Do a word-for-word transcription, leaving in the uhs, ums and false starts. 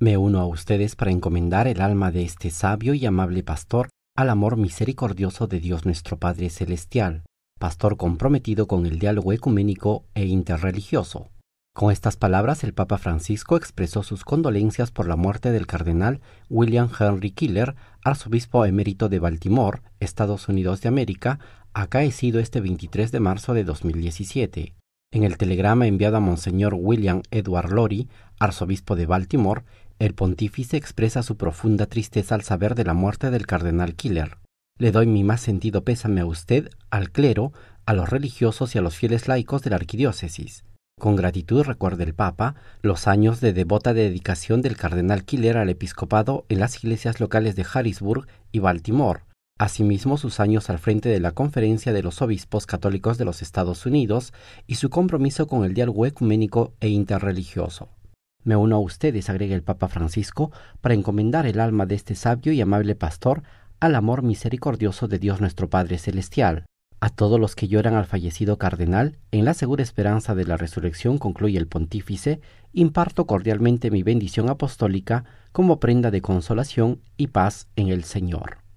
Me uno a ustedes para encomendar el alma de este sabio y amable pastor al amor misericordioso de Dios nuestro Padre Celestial, pastor comprometido con el diálogo ecuménico e interreligioso. Con estas palabras, el Papa Francisco expresó sus condolencias por la muerte del cardenal William Henry Keeler, arzobispo emérito de Baltimore, Estados Unidos de América, acaecido este veintitrés de marzo de dos mil diecisiete. En el telegrama enviado a Monseñor William Edward Lori, arzobispo de Baltimore, el pontífice expresa su profunda tristeza al saber de la muerte del cardenal Keeler. Le doy mi más sentido pésame a usted, al clero, a los religiosos y a los fieles laicos de la arquidiócesis. Con gratitud recuerda el Papa los años de devota dedicación del cardenal Keeler al episcopado en las iglesias locales de Harrisburg y Baltimore, asimismo sus años al frente de la Conferencia de los Obispos Católicos de los Estados Unidos y su compromiso con el diálogo ecuménico e interreligioso. Me uno a ustedes, agrega el Papa Francisco, para encomendar el alma de este sabio y amable pastor al amor misericordioso de Dios nuestro Padre Celestial. A todos los que lloran al fallecido cardenal, en la segura esperanza de la resurrección, concluye el pontífice, imparto cordialmente mi bendición apostólica como prenda de consolación y paz en el Señor.